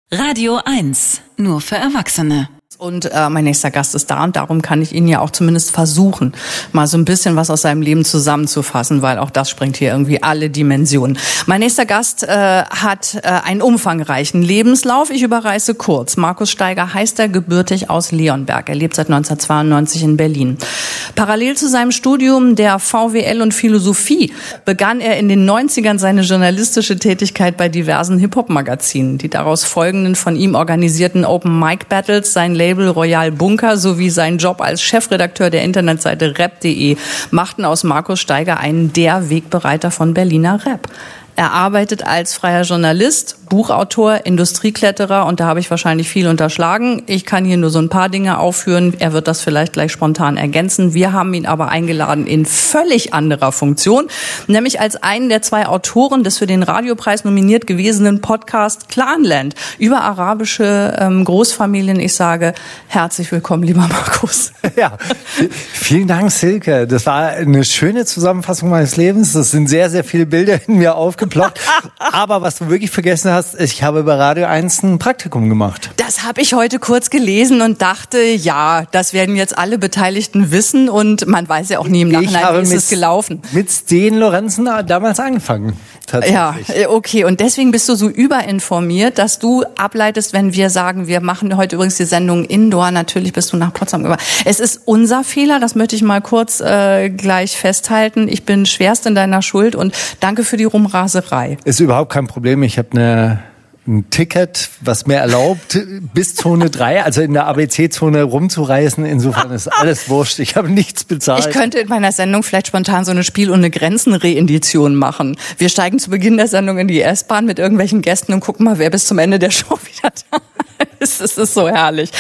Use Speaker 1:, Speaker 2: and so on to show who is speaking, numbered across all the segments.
Speaker 1: Radio 1, nur für Erwachsene.
Speaker 2: Und mein nächster Gast ist da und darum kann ich Ihnen ja auch zumindest versuchen, mal so ein bisschen was aus seinem Leben zusammenzufassen, weil auch das sprengt hier irgendwie alle Dimensionen. Mein nächster Gast hat einen umfangreichen Lebenslauf. Ich überreiße kurz. Markus Steiger heißt er, gebürtig aus Leonberg. Er lebt seit 1992 in Berlin. Parallel zu seinem Studium der VWL und Philosophie begann er in den 90ern seine journalistische Tätigkeit bei diversen Hip-Hop-Magazinen. Die daraus folgenden von ihm organisierten Open-Mic-Battles, sein Label Royal Bunker sowie seinen Job als Chefredakteur der Internetseite rap.de machten aus Markus Steiger einen der Wegbereiter von Berliner Rap. Er arbeitet als freier Journalist, Buchautor, Industriekletterer und da habe ich wahrscheinlich viel unterschlagen. Ich kann hier nur so ein paar Dinge aufführen. Er wird das vielleicht gleich spontan ergänzen. Wir haben ihn aber eingeladen in völlig anderer Funktion, nämlich als einen der zwei Autoren des für den Radiopreis nominiert gewesenen Podcast Clanland über arabische Großfamilien. Ich sage herzlich willkommen, lieber Markus.
Speaker 3: Ja, vielen Dank, Silke. Das war eine schöne Zusammenfassung meines Lebens. Das sind sehr, sehr viele Bilder in mir aufgeploppt. Aber was du wirklich vergessen hast, ich habe bei Radio 1 ein Praktikum gemacht.
Speaker 2: Das habe ich heute kurz gelesen und dachte, ja, das werden jetzt alle Beteiligten wissen und man weiß ja auch nie im Nachhinein, wie ist es gelaufen.
Speaker 3: Mit Sten Lorenzen damals angefangen.
Speaker 2: Ja, okay. Und deswegen bist du so überinformiert, dass du ableitest, wenn wir sagen, wir machen heute übrigens die Sendung Indoor, natürlich bist du nach Potsdam gekommen. Es ist unser Fehler, das möchte ich mal kurz gleich festhalten. Ich bin schwerst in deiner Schuld und danke für die Rumraserei.
Speaker 3: Ist überhaupt kein Problem. Ich habe ein Ticket, was mir erlaubt, bis Zone 3, also in der ABC-Zone rumzureisen. Insofern ist alles wurscht. Ich habe nichts bezahlt.
Speaker 2: Ich könnte in meiner Sendung vielleicht spontan so eine Spiel- ohne Grenzen-Reindition machen. Wir steigen zu Beginn der Sendung in die S-Bahn mit irgendwelchen Gästen und gucken mal, wer bis zum Ende der Show wieder da ist. Es ist so herrlich.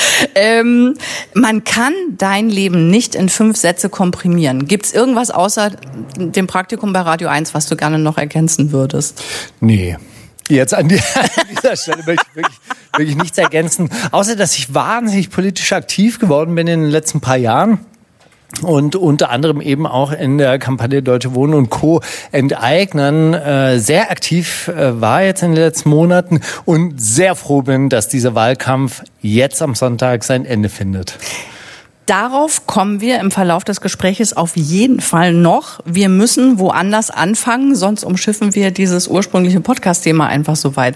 Speaker 2: Man kann dein Leben nicht in 5 Sätze komprimieren. Gibt's irgendwas außer dem Praktikum bei Radio 1, was du gerne noch ergänzen würdest?
Speaker 3: Nee. Jetzt an dieser Stelle möchte ich wirklich nichts ergänzen. Außer, dass ich wahnsinnig politisch aktiv geworden bin in den letzten paar Jahren. Und unter anderem eben auch in der Kampagne Deutsche Wohnen und Co. enteignen sehr aktiv war jetzt in den letzten Monaten und sehr froh bin, dass dieser Wahlkampf jetzt am Sonntag sein Ende findet.
Speaker 2: Darauf kommen wir im Verlauf des Gespräches auf jeden Fall noch. Wir müssen woanders anfangen, sonst umschiffen wir dieses ursprüngliche Podcast-Thema einfach so weit.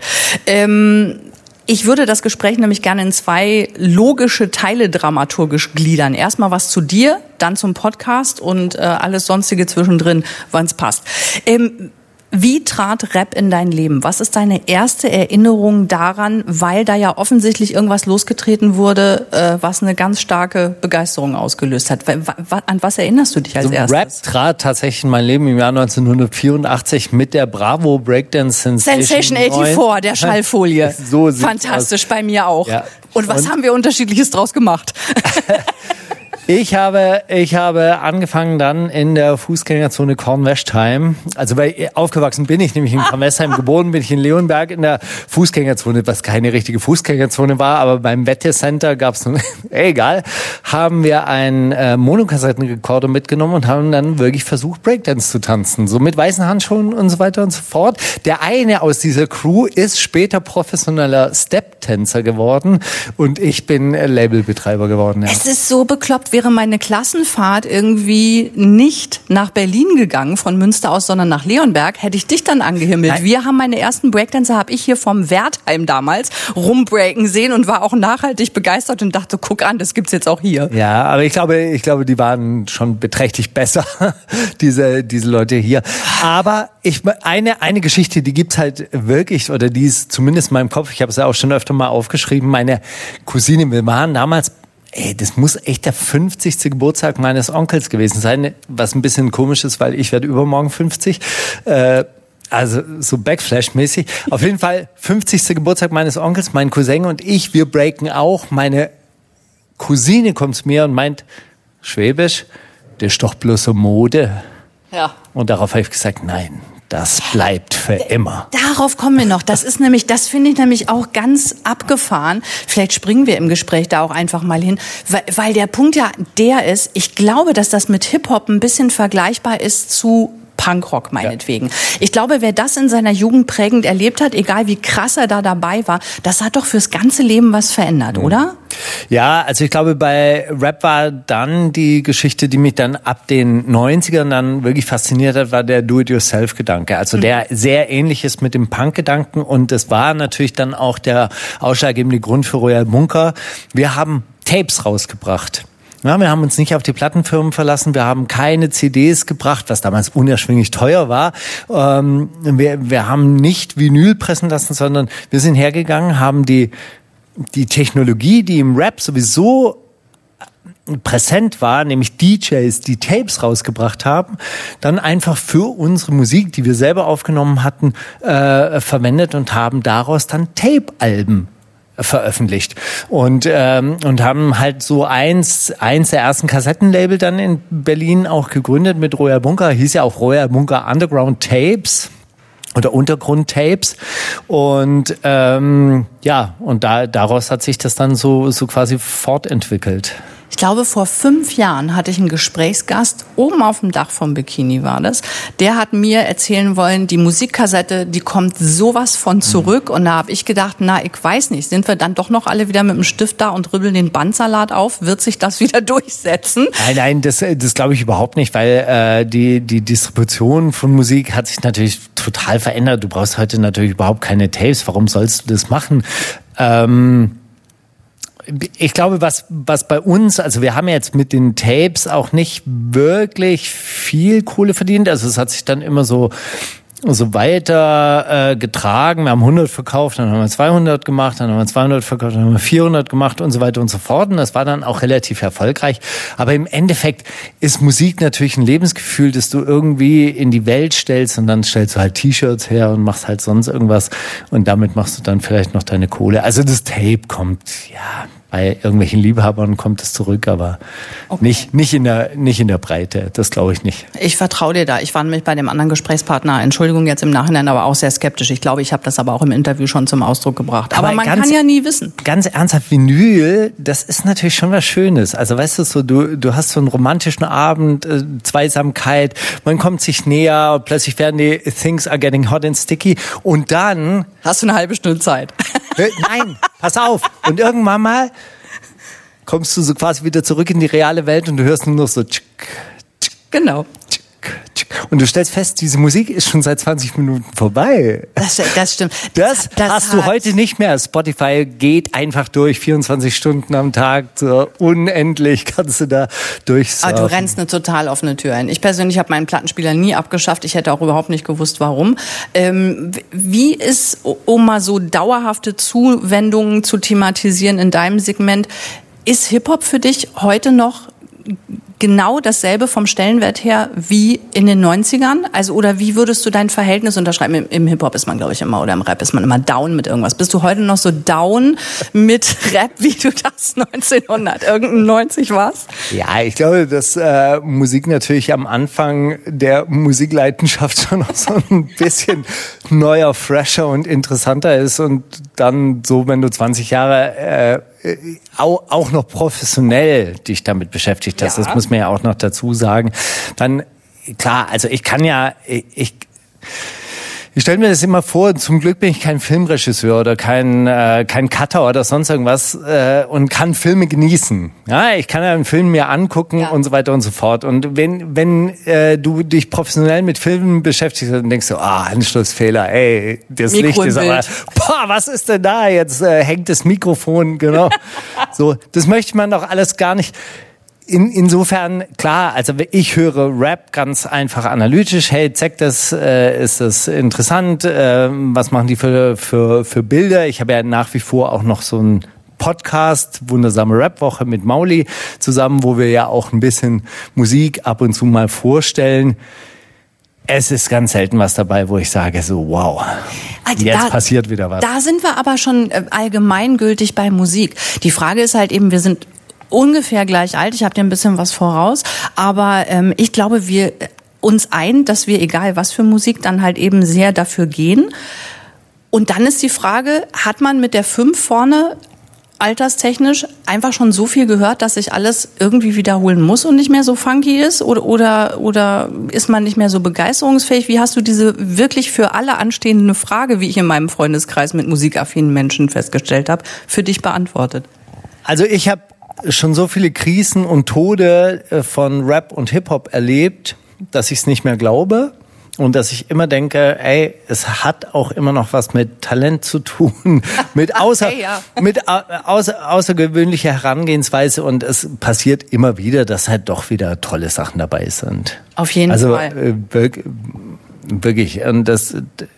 Speaker 2: Ich würde das Gespräch nämlich gerne in 2 logische Teile dramaturgisch gliedern. Erstmal was zu dir, dann zum Podcast und alles Sonstige zwischendrin, wann es passt. Wie trat Rap in dein Leben? Was ist deine erste Erinnerung daran, weil da ja offensichtlich irgendwas losgetreten wurde, was eine ganz starke Begeisterung ausgelöst hat? An was erinnerst du dich als erstes?
Speaker 3: Rap trat tatsächlich in mein Leben im Jahr 1984 mit der Bravo Breakdance
Speaker 2: Sensation 84, der Schallfolie.
Speaker 3: So sieht's
Speaker 2: fantastisch,
Speaker 3: aus.
Speaker 2: Bei mir auch.
Speaker 3: Ja.
Speaker 2: Und was haben wir Unterschiedliches draus gemacht?
Speaker 3: Ich habe angefangen dann in der Fußgängerzone Kornwestheim. Also aufgewachsen bin ich nämlich in Kornwestheim, geboren bin ich in Leonberg in der Fußgängerzone, was keine richtige Fußgängerzone war, aber beim Wettecenter gab's egal, haben wir einen Monokassettenrekorder mitgenommen und haben dann wirklich versucht, Breakdance zu tanzen. So mit weißen Handschuhen und so weiter und so fort. Der eine aus dieser Crew ist später professioneller Step-Tänzer geworden und ich bin Labelbetreiber geworden. Ja.
Speaker 2: Es ist so bekloppt. Wäre meine Klassenfahrt irgendwie nicht nach Berlin gegangen, von Münster aus, sondern nach Leonberg, hätte ich dich dann angehimmelt.
Speaker 3: Nein.
Speaker 2: Wir haben meine ersten Breakdancer, habe ich hier vom Wertheim damals rumbreaken sehen und war auch nachhaltig begeistert und dachte, guck an, das gibt's jetzt auch hier.
Speaker 3: Ja, aber ich glaube, die waren schon beträchtlich besser, diese Leute hier. Aber eine Geschichte, die gibt's halt wirklich, oder die ist zumindest in meinem Kopf, ich habe es ja auch schon öfter mal aufgeschrieben, meine Cousine, wir waren damals, das muss echt der 50. Geburtstag meines Onkels gewesen sein, was ein bisschen komisch ist, weil ich werde übermorgen 50. Also so Backflash-mäßig. Auf jeden Fall 50. Geburtstag meines Onkels, mein Cousin und ich, wir breaken auch. Meine Cousine kommt zu mir und meint, Schwäbisch, das ist doch bloß so Mode.
Speaker 2: Ja.
Speaker 3: Und darauf habe ich gesagt, nein. Das bleibt für immer.
Speaker 2: Darauf kommen wir noch. Das finde ich nämlich auch ganz abgefahren. Vielleicht springen wir im Gespräch da auch einfach mal hin, weil der Punkt ja der ist, ich glaube, dass das mit Hip-Hop ein bisschen vergleichbar ist zu Punkrock meinetwegen. Ja. Ich glaube, wer das in seiner Jugend prägend erlebt hat, egal wie krass er da dabei war, das hat doch fürs ganze Leben was verändert, oder?
Speaker 3: Ja, also ich glaube, bei Rap war dann die Geschichte, die mich dann ab den 90ern dann wirklich fasziniert hat, war der Do-it-yourself-Gedanke. Also der sehr ähnlich ist mit dem Punk-Gedanken, und es war natürlich dann auch der ausschlaggebende Grund für Royal Bunker. Wir haben Tapes rausgebracht. Ja, wir haben uns nicht auf die Plattenfirmen verlassen, wir haben keine CDs gebracht, was damals unerschwinglich teuer war. Wir haben nicht Vinyl pressen lassen, sondern wir sind hergegangen, haben die Technologie, die im Rap sowieso präsent war, nämlich DJs, die Tapes rausgebracht haben, dann einfach für unsere Musik, die wir selber aufgenommen hatten, verwendet und haben daraus dann Tape-Alben veröffentlicht und haben halt so eins der ersten Kassettenlabel dann in Berlin auch gegründet mit Royal Bunker, hieß ja auch Royal Bunker Underground Tapes oder Untergrund-Tapes, und und daraus hat sich das dann so quasi fortentwickelt.
Speaker 2: Ich glaube, vor 5 Jahren hatte ich einen Gesprächsgast, oben auf dem Dach vom Bikini war das. Der hat mir erzählen wollen, die Musikkassette, die kommt sowas von zurück. Und da habe ich gedacht, ich weiß nicht, sind wir dann doch noch alle wieder mit dem Stift da und ribbeln den Bandsalat auf? Wird sich das wieder durchsetzen?
Speaker 3: Nein, das glaube ich überhaupt nicht, weil die Distribution von Musik hat sich natürlich total verändert. Du brauchst heute natürlich überhaupt keine Tapes. Warum sollst du das machen? Ich glaube, was bei uns, also wir haben jetzt mit den Tapes auch nicht wirklich viel Kohle verdient. Also es hat sich dann immer so weiter getragen. Wir haben 100 verkauft, dann haben wir 200 gemacht, dann haben wir 200 verkauft, dann haben wir 400 gemacht und so weiter und so fort. Und das war dann auch relativ erfolgreich. Aber im Endeffekt ist Musik natürlich ein Lebensgefühl, das du irgendwie in die Welt stellst, und dann stellst du halt T-Shirts her und machst halt sonst irgendwas, und damit machst du dann vielleicht noch deine Kohle. Also das Tape kommt, ja, bei irgendwelchen Liebhabern kommt es zurück, aber nicht in der Breite. Das glaube ich nicht.
Speaker 2: Ich vertraue dir da. Ich war nämlich bei dem anderen Gesprächspartner, Entschuldigung jetzt im Nachhinein, aber auch sehr skeptisch. Ich glaube, ich habe das aber auch im Interview schon zum Ausdruck gebracht. Aber man kann ja nie wissen.
Speaker 3: Ganz ernsthaft, Vinyl, das ist natürlich schon was Schönes. Also weißt du, so du hast so einen romantischen Abend, Zweisamkeit, man kommt sich näher, plötzlich werden die Things are getting hot and sticky, und dann
Speaker 2: hast du eine halbe Stunde Zeit.
Speaker 3: Nein, pass auf. Und irgendwann mal kommst du so quasi wieder zurück in die reale Welt, und du hörst nur noch so tschik, tschik,
Speaker 2: genau.
Speaker 3: Tschik, tschik. Und du stellst fest, diese Musik ist schon seit 20 Minuten vorbei.
Speaker 2: Das stimmt.
Speaker 3: Das hast du heute nicht mehr. Spotify geht einfach durch, 24 Stunden am Tag, so unendlich kannst du da durchsurfen.
Speaker 2: Aber du rennst eine total offene Tür ein. Ich persönlich habe meinen Plattenspieler nie abgeschafft. Ich hätte auch überhaupt nicht gewusst, warum. Wie ist, um mal so dauerhafte Zuwendungen zu thematisieren in deinem Segment, ist Hip-Hop für dich heute noch genau dasselbe vom Stellenwert her wie in den 90ern? Also, oder wie würdest du dein Verhältnis unterschreiben? Im Hip-Hop ist man, glaube ich, immer, oder im Rap ist man immer down mit irgendwas. Bist du heute noch so down mit Rap, wie du das 1990 warst?
Speaker 3: Ja, ich glaube, dass Musik natürlich am Anfang der Musikleidenschaft schon noch so ein bisschen neuer, fresher und interessanter ist, und dann so, wenn du 20 Jahre auch noch professionell dich damit beschäftigt hast, ja. Das muss man ja auch noch dazu sagen. Dann, klar, also ich stelle mir das immer vor, zum Glück bin ich kein Filmregisseur oder kein Cutter oder sonst irgendwas und kann Filme genießen. Ja, ich kann ja einen Film mir angucken und so weiter und so fort. Und wenn du dich professionell mit Filmen beschäftigst, dann denkst du, Anschlussfehler, das Licht ist aber, was ist denn da? Jetzt hängt das Mikrofon, genau. So, das möchte man doch alles gar nicht. Insofern, klar, also ich höre Rap ganz einfach analytisch. Hey, ist das interessant? Was machen die für Bilder? Ich habe ja nach wie vor auch noch so einen Podcast, Wundersame Rap-Woche mit Mauli zusammen, wo wir ja auch ein bisschen Musik ab und zu mal vorstellen. Es ist ganz selten was dabei, wo ich sage so, wow, jetzt passiert wieder was.
Speaker 2: Da sind wir aber schon allgemeingültig bei Musik. Die Frage ist halt eben, wir sind ungefähr gleich alt, ich habe dir ein bisschen was voraus, aber ich glaube, wir uns ein, dass wir, egal was für Musik, dann halt eben sehr dafür gehen. Und dann ist die Frage, hat man mit der 5 vorne alterstechnisch einfach schon so viel gehört, dass sich alles irgendwie wiederholen muss und nicht mehr so funky ist? Oder ist man nicht mehr so begeisterungsfähig? Wie hast du diese wirklich für alle anstehende Frage, wie ich in meinem Freundeskreis mit musikaffinen Menschen festgestellt habe, für dich beantwortet?
Speaker 3: Also ich habe schon so viele Krisen und Tode von Rap und Hip-Hop erlebt, dass ich es nicht mehr glaube. Und dass ich immer denke, ey, es hat auch immer noch was mit Talent zu tun, mit außergewöhnlicher Herangehensweise, und es passiert immer wieder, dass halt doch wieder tolle Sachen dabei sind.
Speaker 2: Auf jeden Fall.
Speaker 3: Also wirklich. Und das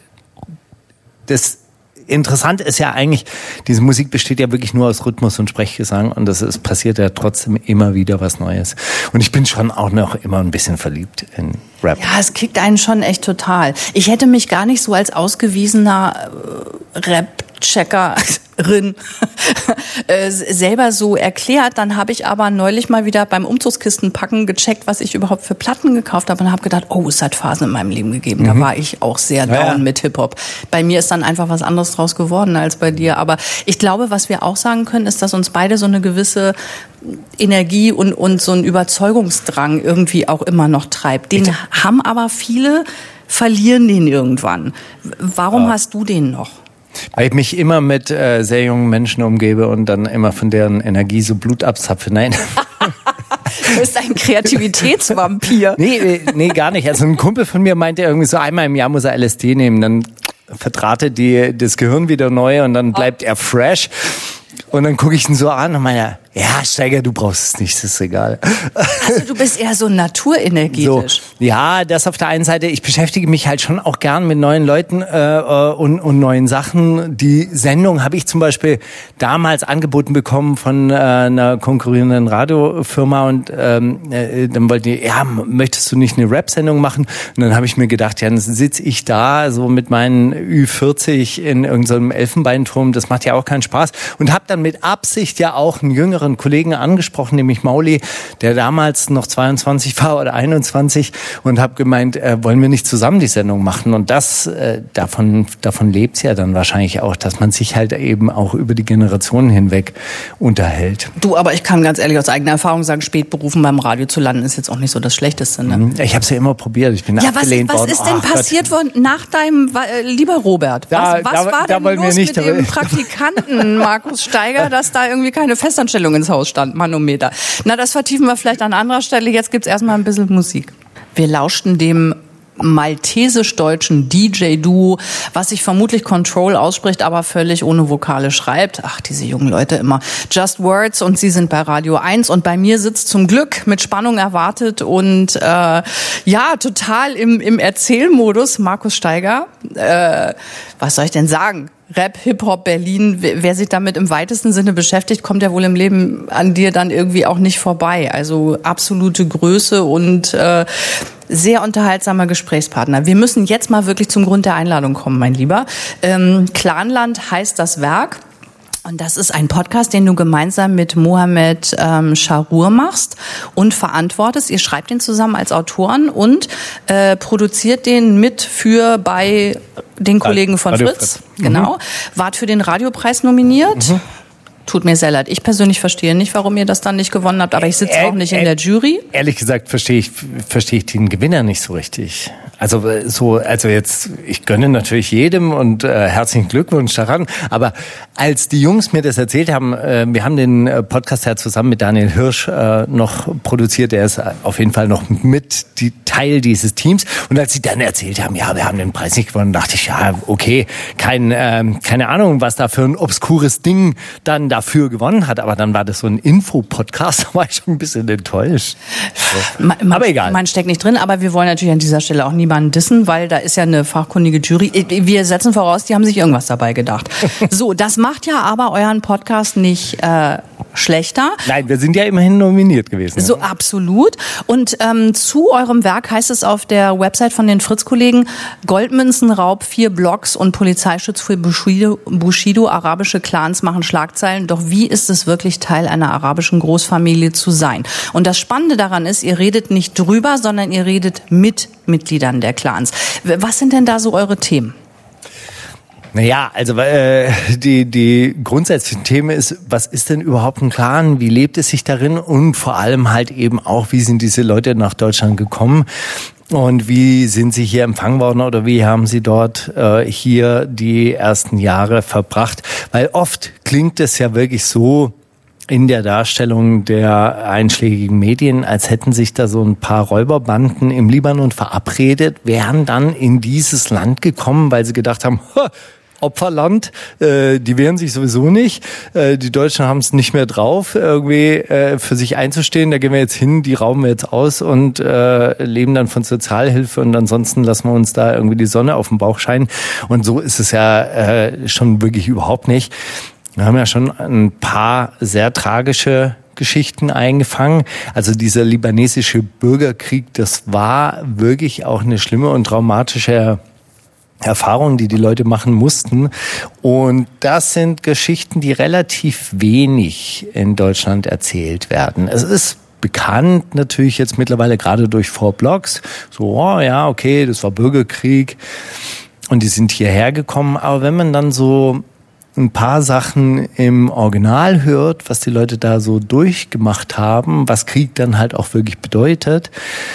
Speaker 3: Interessante ist ja eigentlich, diese Musik besteht ja wirklich nur aus Rhythmus und Sprechgesang, und es passiert ja trotzdem immer wieder was Neues. Und ich bin schon auch noch immer ein bisschen verliebt in Rap.
Speaker 2: Ja, es kickt einen schon echt total. Ich hätte mich gar nicht so als ausgewiesener Rap-Checkerin selber so erklärt. Dann habe ich aber neulich mal wieder beim Umzugskistenpacken gecheckt, was ich überhaupt für Platten gekauft habe, und habe gedacht, oh, es hat Phasen in meinem Leben gegeben. Da war ich auch sehr down mit Hip-Hop. Bei mir ist dann einfach was anderes draus geworden als bei dir. Aber ich glaube, was wir auch sagen können, ist, dass uns beide so eine gewisse Energie und so ein Überzeugungsdrang irgendwie auch immer noch treibt. Den haben aber viele, verlieren den irgendwann. Warum hast du den noch?
Speaker 3: Weil ich mich immer mit sehr jungen Menschen umgebe und dann immer von deren Energie so Blut abzapfe. Nein.
Speaker 2: Du bist ein Kreativitätsvampir.
Speaker 3: Nee, gar nicht. Also ein Kumpel von mir meinte irgendwie so, einmal im Jahr muss er LSD nehmen. Dann verdrahtet das Gehirn wieder neu und dann bleibt er fresh. Und dann gucke ich ihn so an und meine, ja, Steiger, du brauchst es nicht, das ist egal.
Speaker 2: Also du bist eher so naturenergetisch.
Speaker 3: So, ja, das auf der einen Seite. Ich beschäftige mich halt schon auch gern mit neuen Leuten und neuen Sachen. Die Sendung habe ich zum Beispiel damals angeboten bekommen von einer konkurrierenden Radiofirma, und dann wollte ich, ja, möchtest du nicht eine Rap-Sendung machen? Und dann habe ich mir gedacht, ja, dann sitze ich da so mit meinen Ü40 in irgendeinem Elfenbeinturm, das macht ja auch keinen Spaß, und habe dann mit Absicht ja auch einen jüngeren Kollegen angesprochen, nämlich Mauli, der damals noch 22 war oder 21, und habe gemeint, wollen wir nicht zusammen die Sendung machen? Und das davon lebt's ja dann wahrscheinlich auch, dass man sich halt eben auch über die Generationen hinweg unterhält.
Speaker 2: Du, aber ich kann ganz ehrlich aus eigener Erfahrung sagen, spät berufen beim Radio zu landen ist jetzt auch nicht so das Schlechteste. Ne?
Speaker 3: Ich habe es ja immer probiert, ich bin abgelehnt worden.
Speaker 2: Was ist denn passiert worden nach deinem, lieber Robert? Was war denn los mit dem Praktikanten Markus Steiger, dass da irgendwie keine Festanstellung ins Haus stand, Manometer? Na, das vertiefen wir vielleicht an anderer Stelle. Jetzt gibt's erstmal ein bisschen Musik. Wir lauschten dem maltesisch-deutschen DJ-Duo, was sich vermutlich Control ausspricht, aber völlig ohne Vokale schreibt. Ach, diese jungen Leute immer. Just Words, und sie sind bei Radio 1, und bei mir sitzt zum Glück mit Spannung erwartet und total im Erzählmodus Markus Steiger. Was soll ich denn sagen? Rap, Hip-Hop, Berlin, wer sich damit im weitesten Sinne beschäftigt, kommt ja wohl im Leben an dir dann irgendwie auch nicht vorbei. Also absolute Größe und sehr unterhaltsamer Gesprächspartner. Wir müssen jetzt mal wirklich zum Grund der Einladung kommen, mein Lieber. Clanland heißt das Werk. Und das ist ein Podcast, den du gemeinsam mit Mohamed Sharour machst und verantwortest. Ihr schreibt den zusammen als Autoren und produziert den bei den Kollegen von Fritz. Genau. Wart für den Radiopreis nominiert. Tut mir sehr leid. Ich persönlich verstehe nicht, warum ihr das dann nicht gewonnen habt, aber ich sitze auch nicht in der Jury. Ehrlich gesagt verstehe ich den Gewinner nicht so richtig. Also jetzt, ich gönne natürlich jedem und herzlichen Glückwunsch daran. Aber als die Jungs mir das erzählt haben, wir haben den Podcast ja zusammen mit Daniel Hirsch noch produziert. Der ist auf jeden Fall noch mit Teil dieses Teams. Und als sie dann erzählt haben, ja, wir haben den Preis nicht gewonnen, dachte ich, ja, okay, keine Ahnung, was da für ein obskures Ding dann dafür gewonnen hat. Aber dann war das so ein Info-Podcast, da war ich schon ein bisschen enttäuscht. Aber egal. Man steckt nicht drin, aber wir wollen natürlich an dieser Stelle auch niemanden dissen, weil da ist ja eine fachkundige Jury. Wir setzen voraus, die haben sich irgendwas dabei gedacht. So, das macht ja aber euren Podcast nicht schlechter. Nein, wir sind ja immerhin nominiert gewesen. So, absolut. Und zu eurem Werk heißt es auf der Website von den Fritz-Kollegen: Goldmünzenraub, 4 Blocks und Polizeischutz für Bushido. Arabische Clans machen Schlagzeilen. Doch wie ist es wirklich, Teil einer arabischen Großfamilie zu sein? Und das Spannende daran ist, ihr redet nicht drüber, sondern ihr redet mit Mitgliedern der Clans. Was sind denn da so eure Themen?
Speaker 3: Naja, also die grundsätzliche Themen ist, was ist denn überhaupt ein Clan? Wie lebt es sich darin? Und vor allem halt eben auch, wie sind diese Leute nach Deutschland gekommen? Und wie sind sie hier empfangen worden oder wie haben sie dort hier die ersten Jahre verbracht? Weil oft klingt es ja wirklich so in der Darstellung der einschlägigen Medien, als hätten sich da so ein paar Räuberbanden im Libanon verabredet, wären dann in dieses Land gekommen, weil sie gedacht haben, Opferland, die wehren sich sowieso nicht. Die Deutschen haben es nicht mehr drauf, irgendwie für sich einzustehen. Da gehen wir jetzt hin, die rauben wir jetzt aus und leben dann von Sozialhilfe und ansonsten lassen wir uns da irgendwie die Sonne auf den Bauch scheinen. Und so ist es ja schon wirklich überhaupt nicht. Wir haben ja schon ein paar sehr tragische Geschichten eingefangen. Also dieser libanesische Bürgerkrieg, das war wirklich auch eine schlimme und traumatische Erfahrungen, die Leute machen mussten. Und das sind Geschichten, die relativ wenig in Deutschland erzählt werden. Es ist bekannt natürlich jetzt mittlerweile gerade durch 4 Blogs. So, oh ja, okay, das war Bürgerkrieg und die sind hierher gekommen. Aber wenn man dann so ein paar Sachen im Original hört, was die Leute da so durchgemacht haben, was Krieg dann halt auch wirklich bedeutet,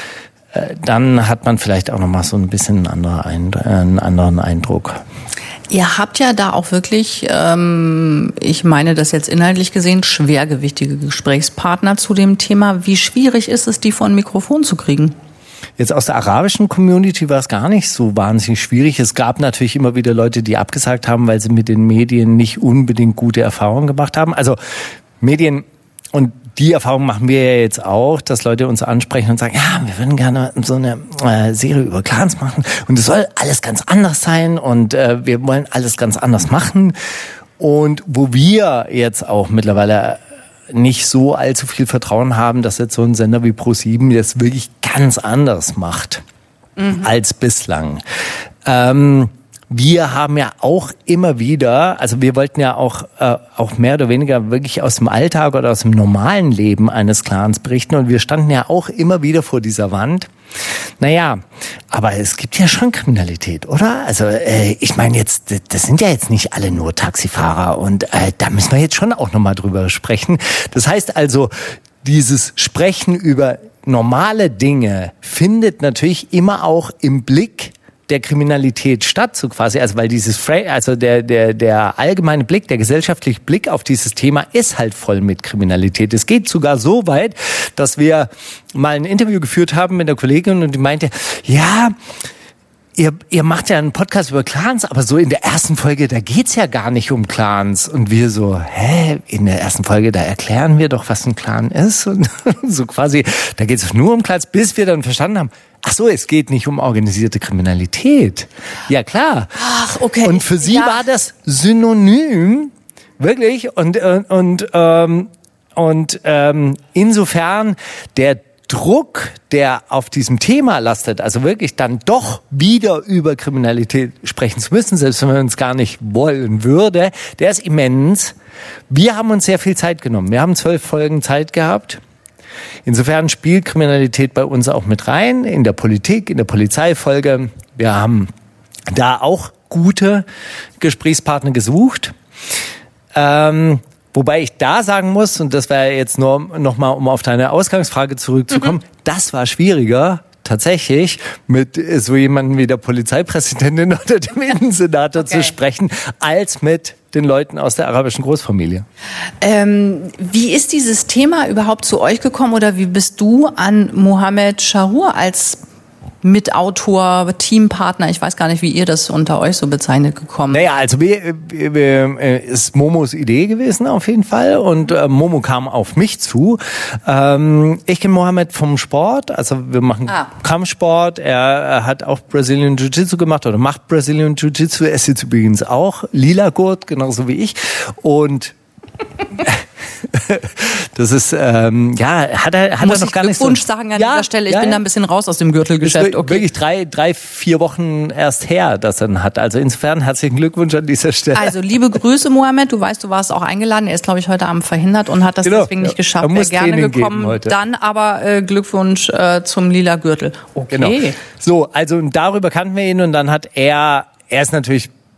Speaker 3: dann hat man vielleicht auch noch mal so ein bisschen einen anderen Eindruck.
Speaker 2: Ihr habt ja da auch wirklich, ich meine das jetzt inhaltlich gesehen, schwergewichtige Gesprächspartner zu dem Thema. Wie schwierig ist es, die vor ein Mikrofon zu kriegen?
Speaker 3: Jetzt aus der arabischen Community war es gar nicht so wahnsinnig schwierig. Es gab natürlich immer wieder Leute, die abgesagt haben, weil sie mit den Medien nicht unbedingt gute Erfahrungen gemacht haben. Also Medien, und die Erfahrung machen wir ja jetzt auch, dass Leute uns ansprechen und sagen, ja, wir würden gerne so eine Serie über Clans machen und es soll alles ganz anders sein und wir wollen alles ganz anders machen. Und wo wir jetzt auch mittlerweile nicht so allzu viel Vertrauen haben, dass jetzt so ein Sender wie ProSieben das wirklich ganz anders macht als bislang. Wir haben ja auch immer wieder, also wir wollten ja auch mehr oder weniger wirklich aus dem Alltag oder aus dem normalen Leben eines Clans berichten und wir standen ja auch immer wieder vor dieser Wand. Naja, aber es gibt ja schon Kriminalität, oder? Also ich meine jetzt, das sind ja jetzt nicht alle nur Taxifahrer und da müssen wir jetzt schon auch nochmal drüber sprechen. Das heißt also, dieses Sprechen über normale Dinge findet natürlich immer auch im Blick der Kriminalität statt, so quasi, also weil der allgemeine Blick, der gesellschaftliche Blick auf dieses Thema ist halt voll mit Kriminalität. Es geht sogar so weit, dass wir mal ein Interview geführt haben mit einer Kollegin und die meinte, ja, ihr macht ja einen Podcast über Clans, aber so in der ersten Folge, da geht's ja gar nicht um Clans. Und wir so, in der ersten Folge, da erklären wir doch, was ein Clan ist. Und so quasi, da geht's nur um Clans, bis wir dann verstanden haben, ach so, es geht nicht um organisierte Kriminalität. Ja, klar.
Speaker 2: Ach, okay.
Speaker 3: Und für sie war das synonym, wirklich. Und insofern der Druck, der auf diesem Thema lastet, also wirklich dann doch wieder über Kriminalität sprechen zu müssen, selbst wenn man es gar nicht wollen würde, der ist immens. Wir haben uns sehr viel Zeit genommen. Wir haben 12 Folgen Zeit gehabt. Insofern spielt Kriminalität bei uns auch mit rein, in der Politik, in der Polizeifolge. Wir haben da auch gute Gesprächspartner gesucht. Wobei ich da sagen muss, und das wäre jetzt nur noch mal, um auf deine Ausgangsfrage zurückzukommen, das war schwieriger, tatsächlich mit so jemandem wie der Polizeipräsidentin oder dem Innensenator zu sprechen, als mit den Leuten aus der arabischen Großfamilie.
Speaker 2: Wie ist dieses Thema überhaupt zu euch gekommen oder wie bist du an Mohammed Shahour als Mitautor, Teampartner, ich weiß gar nicht, wie ihr das unter euch so bezeichnet, gekommen?
Speaker 3: Naja, also ist Momos Idee gewesen auf jeden Fall und Momo kam auf mich zu. Ich kenne Mohammed vom Sport, also wir machen Kampfsport, er hat auch Brazilian Jiu-Jitsu gemacht oder macht Brazilian Jiu-Jitsu, er ist jetzt übrigens auch lila Gurt, genauso wie ich und das ist, hat er noch gar nicht so.
Speaker 2: Glückwunsch sagen an dieser Stelle, ich bin da ein bisschen raus aus dem Gürtelgeschäft.
Speaker 3: Okay. Wirklich 3-4 Wochen erst her, dass er ihn hat. Also insofern herzlichen Glückwunsch an dieser Stelle.
Speaker 2: Also liebe Grüße, Mohammed. Du weißt, du warst auch eingeladen. Er ist, glaube ich, heute Abend verhindert und hat das deswegen nicht geschafft. Er
Speaker 3: muss
Speaker 2: gerne
Speaker 3: Training
Speaker 2: gekommen.
Speaker 3: Heute.
Speaker 2: Dann aber Glückwunsch zum lila Gürtel. Okay.
Speaker 3: Genau. So, also darüber kannten wir ihn und dann hat er ist natürlich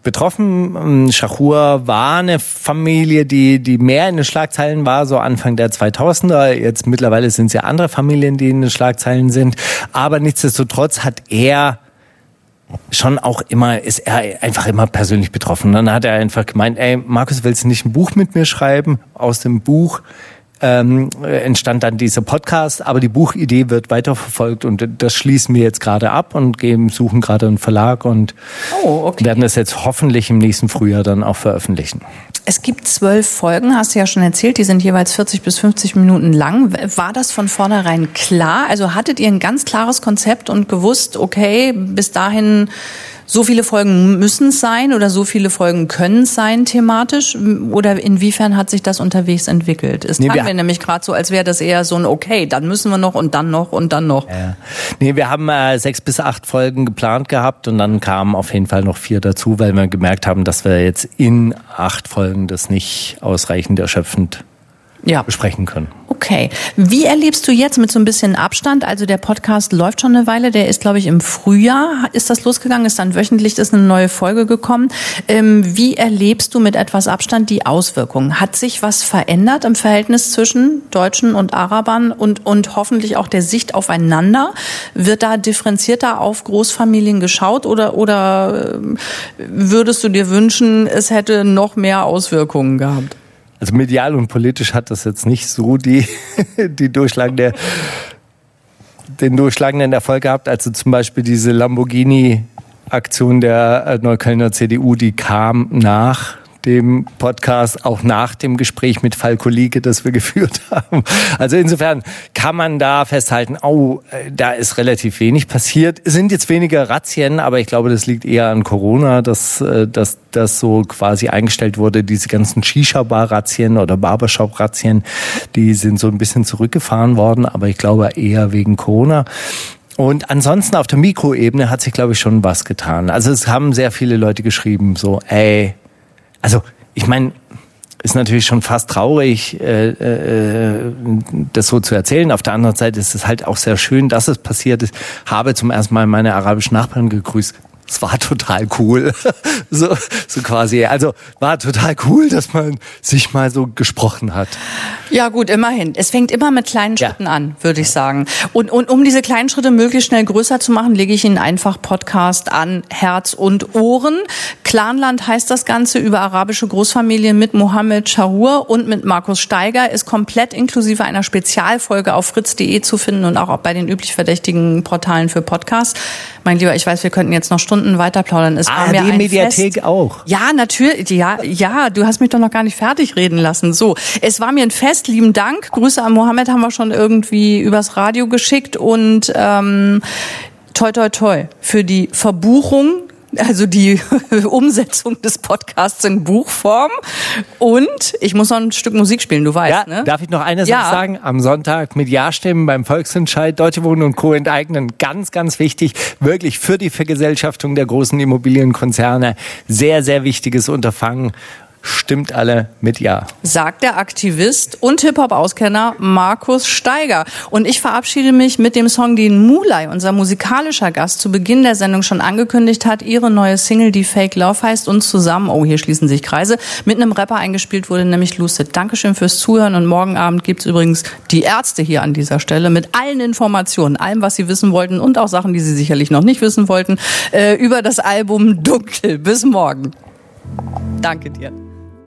Speaker 3: betroffen. Chahur war eine Familie, die mehr in den Schlagzeilen war, so Anfang der 2000er. Jetzt mittlerweile sind es ja andere Familien, die in den Schlagzeilen sind. Aber nichtsdestotrotz hat er schon auch immer, ist er einfach immer persönlich betroffen. Dann hat er einfach gemeint, ey, Markus, willst du nicht ein Buch mit mir schreiben? Aus dem Buch entstand dann dieser Podcast, aber die Buchidee wird weiterverfolgt und das schließen wir jetzt gerade ab und suchen gerade einen Verlag und werden das jetzt hoffentlich im nächsten Frühjahr dann auch veröffentlichen.
Speaker 2: Es gibt 12 Folgen, hast du ja schon erzählt, die sind jeweils 40 bis 50 Minuten lang. War das von vornherein klar? Also hattet ihr ein ganz klares Konzept und gewusst, okay, bis dahin so viele Folgen müssen es sein oder so viele Folgen können es sein thematisch? Oder inwiefern hat sich das unterwegs entwickelt? Es klang mir nämlich gerade so, als wäre das eher so ein okay, dann müssen wir noch und dann noch und dann noch.
Speaker 3: Ja. Nee, wir haben 6 bis 8 Folgen geplant gehabt und dann kamen auf jeden Fall noch 4 dazu, weil wir gemerkt haben, dass wir jetzt in 8 Folgen das nicht ausreichend erschöpfend besprechen können.
Speaker 2: Okay. Wie erlebst du jetzt mit so ein bisschen Abstand? Also der Podcast läuft schon eine Weile, der ist, glaube ich, im Frühjahr ist das losgegangen, ist dann wöchentlich ist eine neue Folge gekommen. Wie erlebst du mit etwas Abstand die Auswirkungen? Hat sich was verändert im Verhältnis zwischen Deutschen und Arabern und hoffentlich auch der Sicht aufeinander? Wird da differenzierter auf Großfamilien geschaut oder würdest du dir wünschen, es hätte noch mehr Auswirkungen gehabt?
Speaker 3: Also medial und politisch hat das jetzt nicht so den durchschlagenden Erfolg gehabt. Also zum Beispiel diese Lamborghini-Aktion der Neuköllner CDU, die kam nach dem Podcast, auch nach dem Gespräch mit Falko Lieke, das wir geführt haben. Also insofern kann man da festhalten, da ist relativ wenig passiert. Es sind jetzt weniger Razzien, aber ich glaube, das liegt eher an Corona, dass das so quasi eingestellt wurde. Diese ganzen Shisha-Bar-Razzien oder Barbershop-Razzien, die sind so ein bisschen zurückgefahren worden, aber ich glaube eher wegen Corona. Und ansonsten auf der Mikroebene hat sich, glaube ich, schon was getan. Also es haben sehr viele Leute geschrieben, so, also ich meine, ist natürlich schon fast traurig, das so zu erzählen. Auf der anderen Seite ist es halt auch sehr schön, dass es passiert ist. Habe zum ersten Mal meine arabischen Nachbarn gegrüßt. Es war total cool, so quasi. Also war total cool, dass man sich mal so gesprochen hat.
Speaker 2: Ja gut, immerhin. Es fängt immer mit kleinen Schritten an, würde ich sagen. Und um diese kleinen Schritte möglichst schnell größer zu machen, lege ich Ihnen einfach Podcast an Herz und Ohren. Clanland heißt das Ganze, über arabische Großfamilien mit Mohammed Chahur und mit Markus Steiger, ist komplett inklusive einer Spezialfolge auf fritz.de zu finden und auch bei den üblich verdächtigen Portalen für Podcasts. Mein Lieber, ich weiß, wir könnten jetzt noch Stunden weiter plaudern. Es war mir ein
Speaker 3: Mediathek
Speaker 2: Fest.
Speaker 3: Auch.
Speaker 2: Ja, natürlich. Ja, du hast mich doch noch gar nicht fertig reden lassen. So, es war mir ein Fest. Lieben Dank. Grüße an Mohammed haben wir schon irgendwie übers Radio geschickt und toi toi toi für die Verbuchung. Also die Umsetzung des Podcasts in Buchform. Und ich muss noch ein Stück Musik spielen, du weißt, ne?
Speaker 3: Darf ich noch eine Sache sagen? Am Sonntag mit Ja-Stimmen beim Volksentscheid Deutsche Wohnen und Co. enteignen. Ganz, ganz wichtig. Wirklich für die Vergesellschaftung der großen Immobilienkonzerne. Sehr, sehr wichtiges Unterfangen. Stimmt alle mit Ja.
Speaker 2: Sagt der Aktivist und Hip-Hop-Auskenner Markus Steiger. Und ich verabschiede mich mit dem Song, den Mulay, unser musikalischer Gast, zu Beginn der Sendung schon angekündigt hat. Ihre neue Single, die Fake Love heißt, und zusammen, hier schließen sich Kreise, mit einem Rapper eingespielt wurde, nämlich Lucid. Dankeschön fürs Zuhören und morgen Abend gibt's übrigens die Ärzte hier an dieser Stelle mit allen Informationen, allem, was Sie wissen wollten und auch Sachen, die Sie sicherlich noch nicht wissen wollten, über das Album Dunkel. Bis morgen. Danke dir.